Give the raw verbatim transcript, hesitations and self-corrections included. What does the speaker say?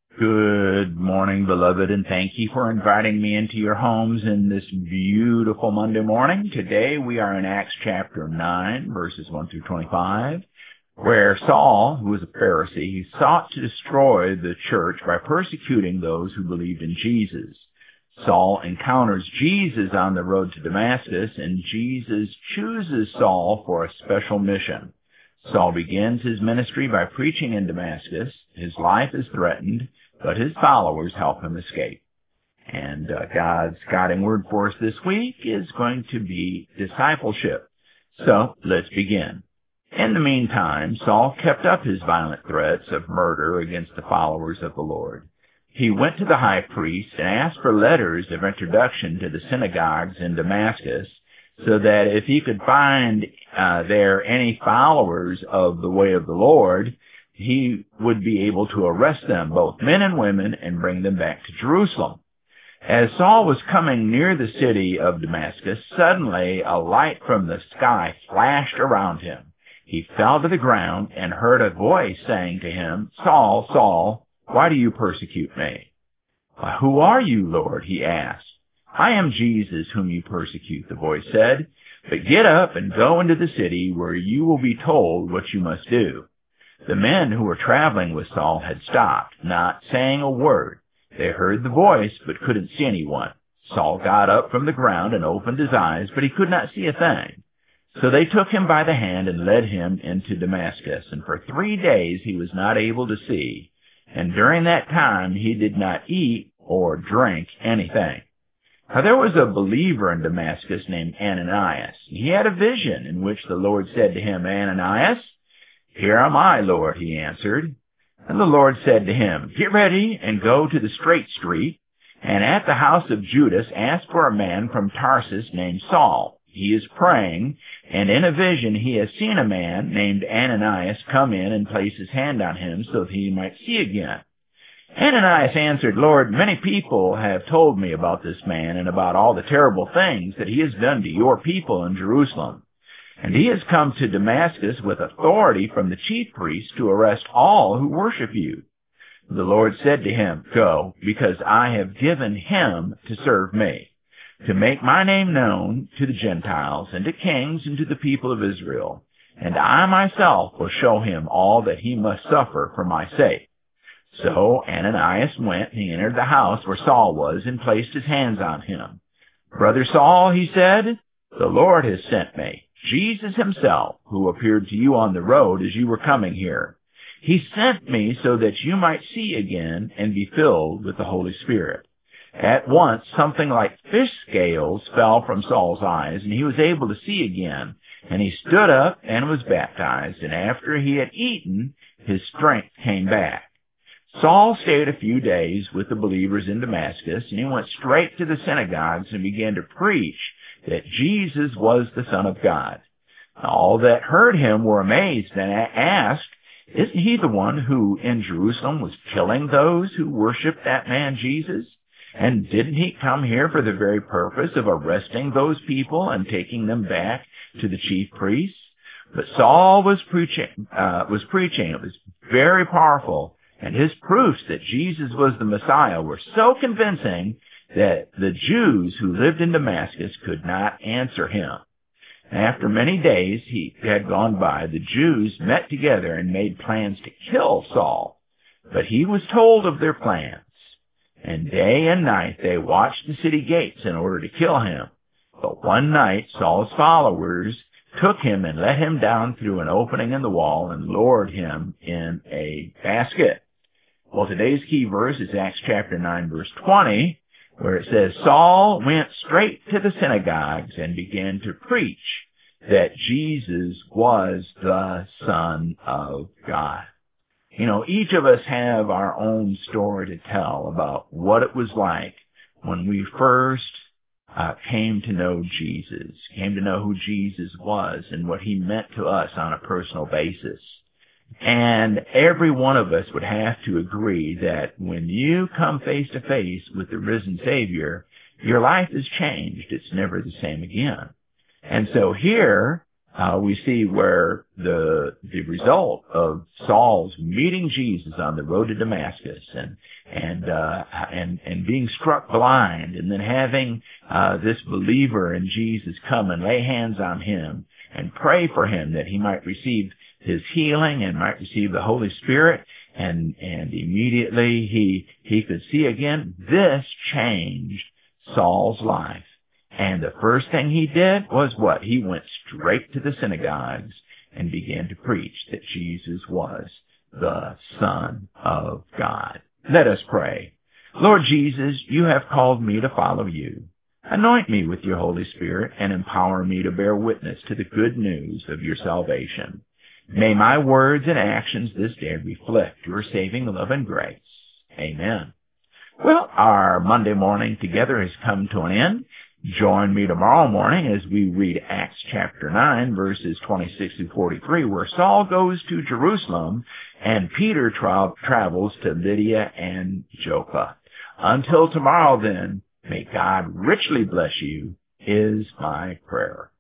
Good morning, beloved, and thank you for inviting me into your homes in this beautiful Monday morning. Today we are in Acts chapter nine, verses one through twenty-five, where Saul, who was a Pharisee, sought to destroy the church by persecuting those who believed in Jesus. Saul encounters Jesus on the road to Damascus, and Jesus chooses Saul for a special mission. Saul begins his ministry by preaching in Damascus. His life is threatened, but his followers help him escape. And uh, God's guiding word for us this week is going to be discipleship. So let's begin. In the meantime, Saul kept up his violent threats of murder against the followers of the Lord. He went to the high priest and asked for letters of introduction to the synagogues in Damascus, so that if he could find uh, there any followers of the way of the Lord, he would be able to arrest them, both men and women, and bring them back to Jerusalem. As Saul was coming near the city of Damascus, suddenly a light from the sky flashed around him. He fell to the ground and heard a voice saying to him, "Saul, Saul, why do you persecute me?" "Who are you, Lord?" he asked. "I am Jesus whom you persecute," the voice said. "But get up and go into the city where you will be told what you must do." The men who were traveling with Saul had stopped, not saying a word. They heard the voice, but couldn't see anyone. Saul got up from the ground and opened his eyes, but he could not see a thing. So they took him by the hand and led him into Damascus, and for three days he was not able to see, and during that time he did not eat or drink anything. Now there was a believer in Damascus named Ananias. He had a vision in which the Lord said to him, "Ananias?" "Here am I, Lord," he answered. And the Lord said to him, "Get ready and go to the straight street, and at the house of Judas ask for a man from Tarsus named Saul. He is praying, and in a vision he has seen a man named Ananias come in and place his hand on him so that he might see again." Ananias answered, "Lord, many people have told me about this man and about all the terrible things that he has done to your people in Jerusalem. And he has come to Damascus with authority from the chief priests to arrest all who worship you." The Lord said to him, "Go, because I have given him to serve me, to make my name known to the Gentiles and to kings and to the people of Israel. And I myself will show him all that he must suffer for my sake." So Ananias went, and he entered the house where Saul was and placed his hands on him. "Brother Saul," he said, "the Lord has sent me, Jesus himself, who appeared to you on the road as you were coming here. He sent me so that you might see again and be filled with the Holy Spirit." At once something like fish scales fell from Saul's eyes, and he was able to see again. And he stood up and was baptized, and after he had eaten, his strength came back. Saul stayed a few days with the believers in Damascus, and he went straight to the synagogues and began to preach that Jesus was the Son of God. All that heard him were amazed and asked, "Isn't he the one who in Jerusalem was killing those who worshiped that man Jesus? And didn't he come here for the very purpose of arresting those people and taking them back to the chief priests?" But Saul was preaching, uh, was preaching. It was very powerful. And his proofs that Jesus was the Messiah were so convincing that the Jews who lived in Damascus could not answer him. After many days he had gone by, the Jews met together and made plans to kill Saul. But he was told of their plans. And day and night they watched the city gates in order to kill him. But one night Saul's followers took him and let him down through an opening in the wall and lowered him in a basket. Well, today's key verse is Acts chapter nine, verse twenty, where it says, "Saul went straight to the synagogues and began to preach that Jesus was the Son of God." You know, each of us have our own story to tell about what it was like when we first uh, came to know Jesus, came to know who Jesus was and what he meant to us on a personal basis. And every one of us would have to agree that when you come face to face with the risen Savior, your life is changed. It's never the same again. And so here, uh, we see where the the result of Saul's meeting Jesus on the road to Damascus and and uh, and and being struck blind, and then having uh, this believer in Jesus come and lay hands on him and pray for him that he might receive his healing and might receive the Holy Spirit, and and immediately he he could see again. This changed Saul's life. And the first thing he did was what? He went straight to the synagogues and began to preach that Jesus was the Son of God. Let us pray. Lord Jesus, you have called me to follow you. Anoint me with your Holy Spirit and empower me to bear witness to the good news of your salvation. May my words and actions this day reflect your saving love and grace. Amen. Well, our Monday morning together has come to an end. Join me tomorrow morning as we read Acts chapter nine, verses twenty-six through forty-three, where Saul goes to Jerusalem and Peter tra- travels to Lydia and Joppa. Until tomorrow then, may God richly bless you, is my prayer.